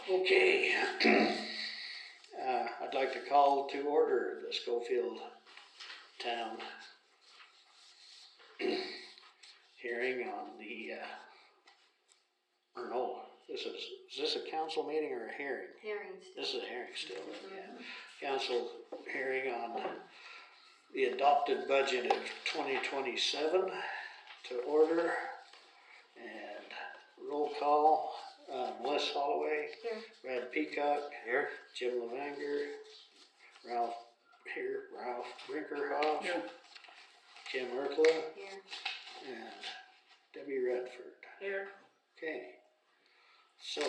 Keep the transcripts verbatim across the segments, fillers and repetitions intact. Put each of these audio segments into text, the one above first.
Okay, uh, I'd like to call to order the Schofield Town hearing on the, uh, or no, this is, is this a council meeting or a hearing? Hearing still. This is a hearing still, yeah. Council hearing on the adopted budget of twenty twenty-seven to order, and roll call. Uh, Melissa Holloway, Here. Brad Peacock, Here. Jim Levanger, Ralph here, Ralph Brinkerhoff, Here. Kim Erkla, Here. and Debbie Redford. Here. Okay, so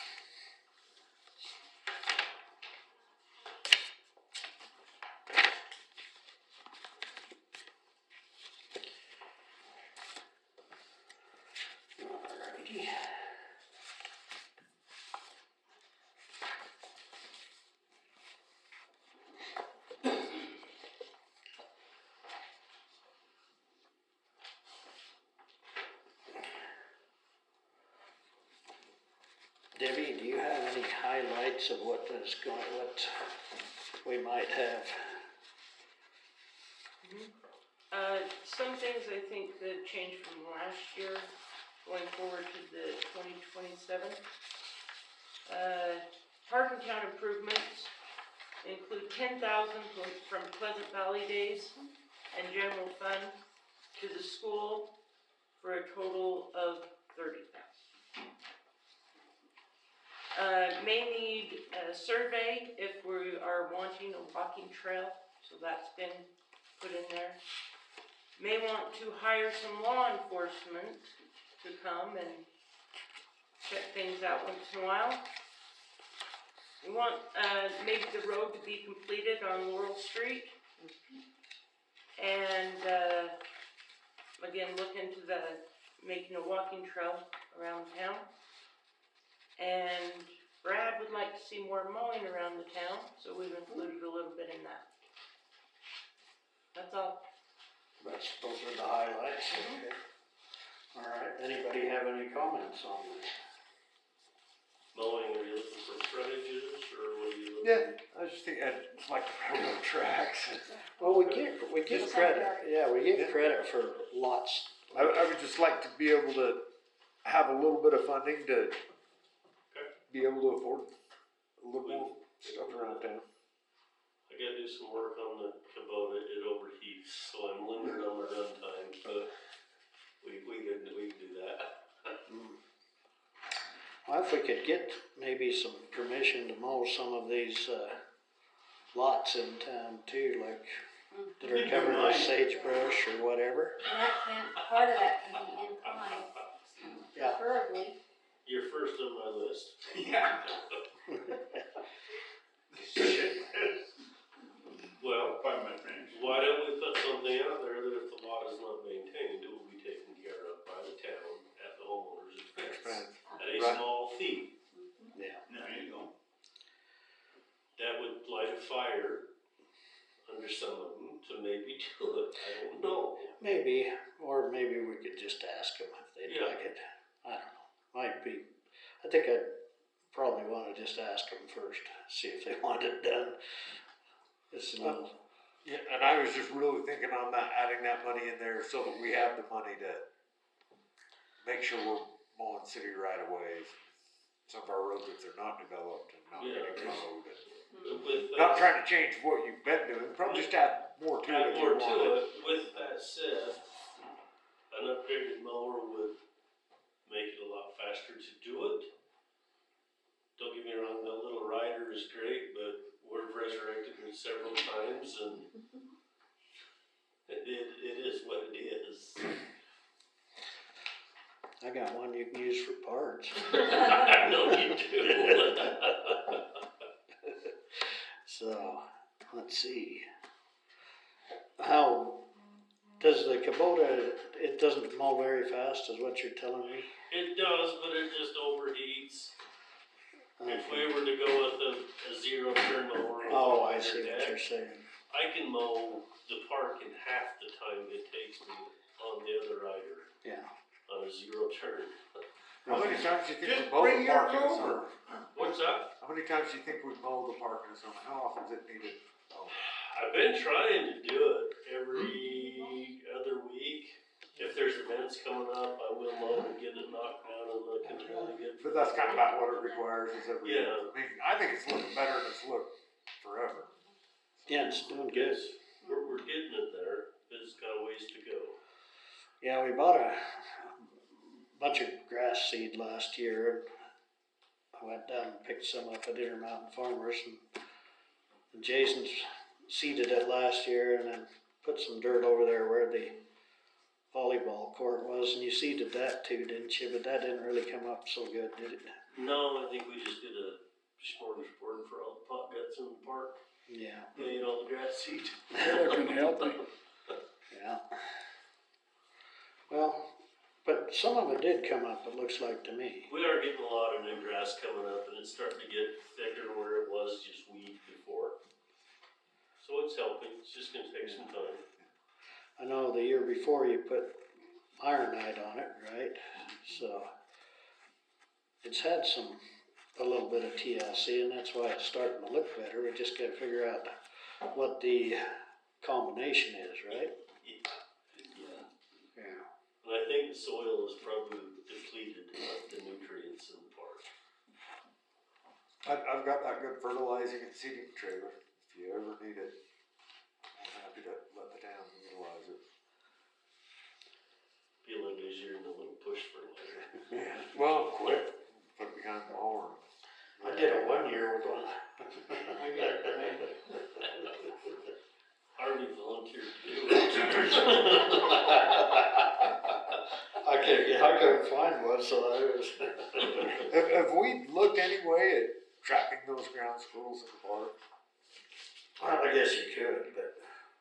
alrighty. Debbie, do you have any highlights of what is going, what we might have? Mm-hmm. Uh, some things I think that changed from last year, going forward to the twenty twenty-seven. Uh, Park and Town improvements include ten thousand from Pleasant Valley Days and general fund to the school for a total of thirty thousand. Uh, may need a survey if we are wanting a walking trail, so that's been put in there. May want to hire some law enforcement to come and check things out once in a while. We want uh, maybe the road to be completed on Laurel Street. And uh, again, look into the making a walking trail around town. And Brad would like to see more mowing around the town, so we've included a little bit in that. That's all. That's, those are the highlights. Mm-hmm. Okay. All right, anybody have any comments on this? Mowing, are you looking for frontages, or what are you looking? Yeah, I was just thinking, I'd like the railroad tracks. Well, we get, we get Just credit, like yeah, we get credit for lots. I, I would just like to be able to have a little bit of funding to be able to afford a little more stuff around town. I gotta do some work on the Kubota, it overheats, so I'm limited on my run time, but we, we can, we can do that. Mm. Well, if we could get maybe some permission to mow some of these, uh, lots in town too, like that are covered with sagebrush or whatever. And that can, part of that can be in kind, Yeah. preferably. You're first on my list. Yeah. Well, why don't we put something out there that if the lot is not maintained, it will be taken care of by the town at the homeowner's expense, at a Right. small fee. Yeah. There you go. That would light a fire under some of them to maybe do it, I don't know. Maybe, or maybe we could just ask them if they'd Yeah. like it. I don't know. Might be, I think I'd probably want to just ask them first, see if they want it done. It's a little, Yeah, and I was just really thinking on that, adding that money in there so that we have the money to make sure we're mowing city right of ways. Some of our roads, if they're not developed and not Yeah. getting mowed. But with Not that, trying to change what you've been doing, probably just add more to it add if more you want. to it, with that said, an upgraded mower would make it a lot faster to do it. Don't get me wrong, the little rider is great, but we've resurrected me several times and it, it is what it is. I got one you can use for parts. I know you do. So, let's see. How, does the Kubota, it doesn't mow very fast, is what you're telling me? It does, but it just overheats. If Okay. we were to go with a, a zero turn mower. with Oh, a I see what deck, you're saying. I can mow the park in half the time it takes me on the other rider Yeah. on a zero turn. How many times do you think Just we mow bring the yours park in the over. summer? What's What's that? How many times do you think we mow the park in the summer? How often is it needed? Oh, I've been trying to do it every other week. If there's events coming up, I will mow and get it knocked down and looking really good. but that's kind of about what it requires is every, Yeah. I mean, I think it's looking better than it's looked forever. Yeah, it's doing good. Yes, we're, we're getting it there. It's got a ways to go. Yeah, we bought a bunch of grass seed last year. I went down and picked some up at Intermountain Farmers, and, and Jason seeded it last year and then put some dirt over there where the volleyball court was, and you seeded that too, didn't you? But that didn't really come up so good, did it? No, I think we just did a smorgasbord for all the pot guts in the park. Yeah, They ate all the grass seed. Looking healthy. yeah. Well, but some of it did come up, it looks like to me. We are getting a lot of new grass coming up, and it's starting to get thicker where it was just weed before. So it's helping. It's just gonna take some time. I know the year before you put ironite on it, right? So it's had some, a little bit of T L C, and that's why it's starting to look better. We just gotta figure out what the combination is, right? Yeah. Yeah. And I think the soil is probably depleted of the nutrients in the park. I, I've got that good fertilizing and seeding trailer. If you ever need it, I'm happy to let the town utilize it. Be a little easier than a little push fertilizer. Yeah. Well, quick. Put it behind the mower. I did it one year with one. Harvey volunteered to do it. I couldn't, yeah, I couldn't find one, so I was. Have, have we looked anyway at trapping those ground squirrels in the park? Well, I guess you could, but.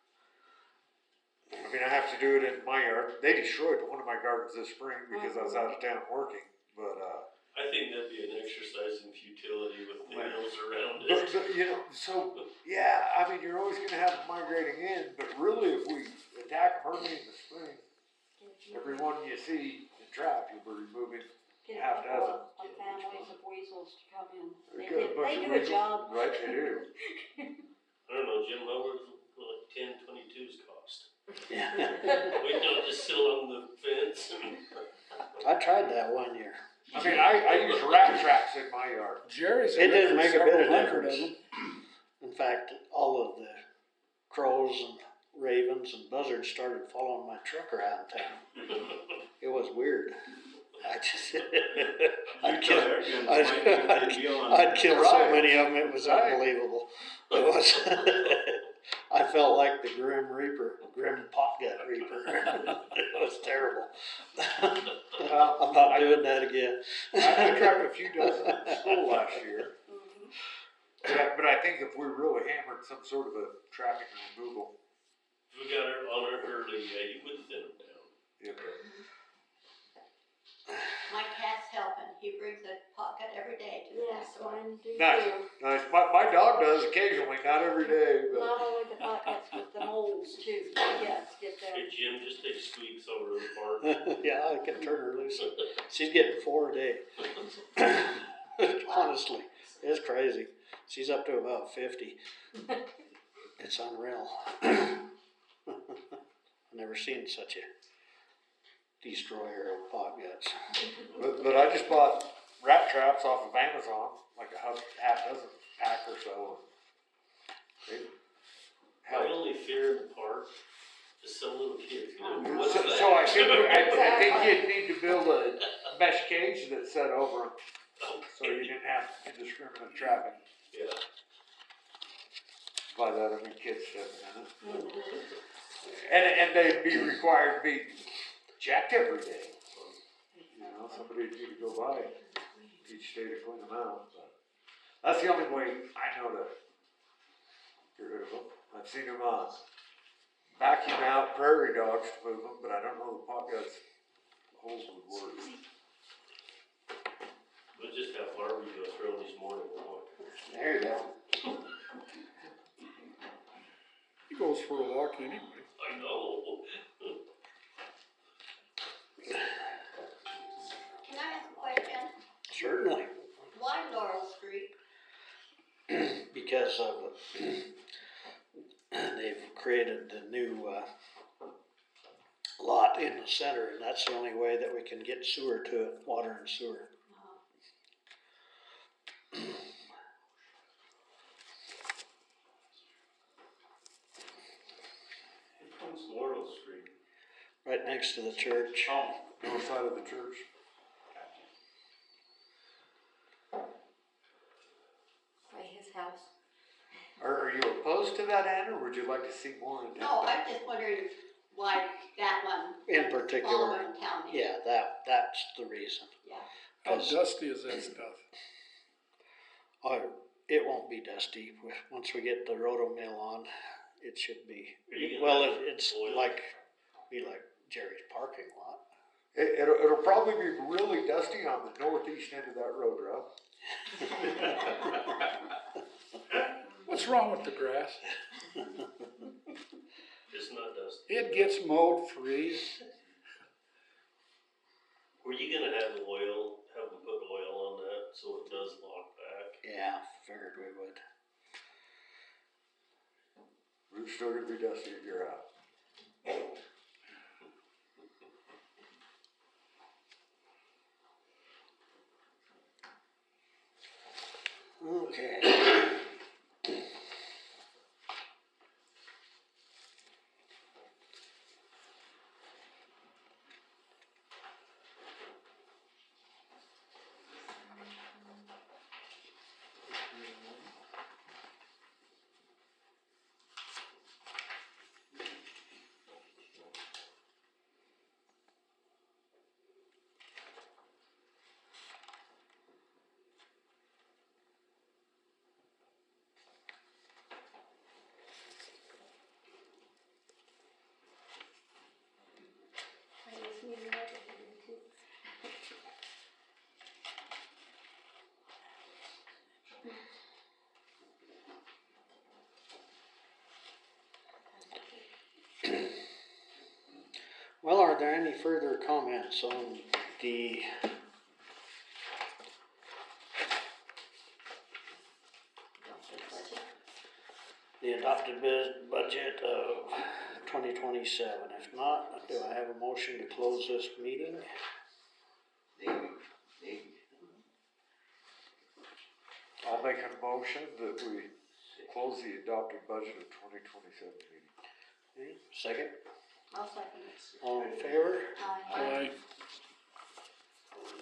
I mean, I have to do it in my yard. They destroyed one of my gardens this spring because I was out of town working, but, uh. I think that'd be an exercise in futility with the Well, hills around But, it. but, you know, so, yeah, I mean, you're always gonna have them migrating in, but really if we attack them early in the spring, every one you see in trap, you'll be removing. Get a half couple dozen. of of families of weasels to come in. They Get a did, bunch they of do a weasels. job. Right, they do. I don't know, Jim, how much like ten twenty-twos cost? Yeah. We don't just sit along the fence and. I tried that one year. I mean, I, I use rat traps in my yard. Jerry's. It didn't make a bit of several hundred difference. them. In fact, all of the crows and ravens and buzzards started following my truck around town. It was weird. I just, I'd kill, I'd, I'd, I'd kill so Right. many of them, it was Right. unbelievable. It was, I felt like the Grim Reaper, Grim Potgut Reaper. It was terrible. Well, I'm not doing that again. I, I trapped a few dozen in school last year. Mhm. But I, but I think if we really hammered some sort of a trapping removal, If we got it on it early, yeah, you would thin them down. you know, My cat's helping. He brings a pocket every day to the Yes, back door. mine do Nice. too. nice. My, my dog does occasionally, not every day, but. Not only the pockets, but the moles too. Yes, get them. Hey, Jim, just take squeaks over to the park. Yeah, I can turn her loose. She's getting four a day. Honestly, it's crazy. She's up to about fifty. It's unreal. I've never seen such a destroyer of pot guts. But, but I just bought rat traps off of Amazon, like a half, half dozen pack or so. They My help. only fear in the park is some little kids going, Uh-huh. what's So, that? so I think, I, I think you'd need to build a mesh cage that's set over them, so you didn't have indiscriminate trapping. Yeah. By that, I mean kids stepping in it. Mhm. And, and they'd be required to be checked every day. You know, somebody would need to go by each day to clean them out, but that's the only way I know to get rid of them. I've seen them, uh, vacuum out prairie dogs to move them, but I don't know the pot guts holes would work. We'll just have Harvey go through this morning. Walk. There you go. He goes for a walk anyway. I know. Can I ask a question? Certainly. Why Laurel Street? because of, they've created the new, uh, lot in the center, and that's the only way that we can get sewer to it, water and sewer. Here comes Laurel Street. Right next to the church. Oh, north side of the church. By his house. Are, are you opposed to that, Ann, or would you like to see more in No, that? I'm just wondering why that one. In particular, All around town. is. Yeah, that, that's the reason. Yeah. How 'Cause- dusty is that stuff? Oh, it won't be dusty. Once we get the roto mill on, it should be. Are you gonna Well, have it, it's oil? like, be like Jerry's parking lot. It, it'll, it'll probably be really dusty on the northeast end of that road, Ralph. What's wrong with the grass? It's not dusty. It gets mowed free. Were you gonna have oil, have them put oil on that so it does lock back? Yeah, figured we would. Root's still gonna be dusty if you're out. Okay. I just need to know that you do too. Well, are there any further comments on the the adopted bud- budget of twenty twenty-seven? If not, do I have a motion to close this meeting? I'll make a motion that we close the adopted budget of twenty twenty-seven meeting. Okay, second, I'll second it. all in favor? Aye. Aye.